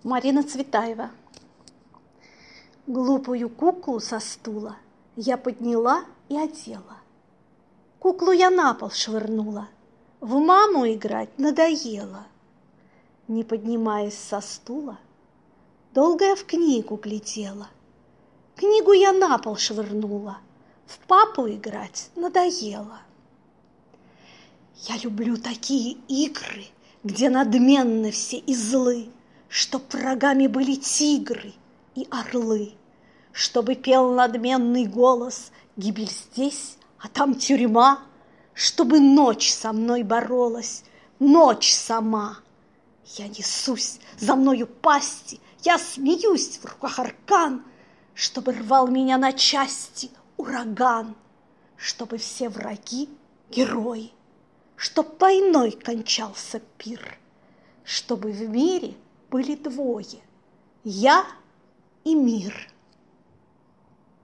Марина Цветаева. Глупую куклу со стула я подняла и одела. Куклу я на пол швырнула, в маму играть надоело. Не поднимаясь со стула, долго я в книгу глядела. Книгу я на пол швырнула, в папу играть надоело. Я люблю такие игры, где надменны все и злы, чтоб врагами были тигры и орлы, чтобы пел надменный голос «Гибель здесь, а там тюрьма», чтобы ночь со мной боролась, ночь сама. Я несусь, за мною пасти, я смеюсь, в руках аркан, чтобы рвал меня на части ураган, чтобы все враги — герои, чтоб войной кончался пир, чтобы в мире были двое — я и мир.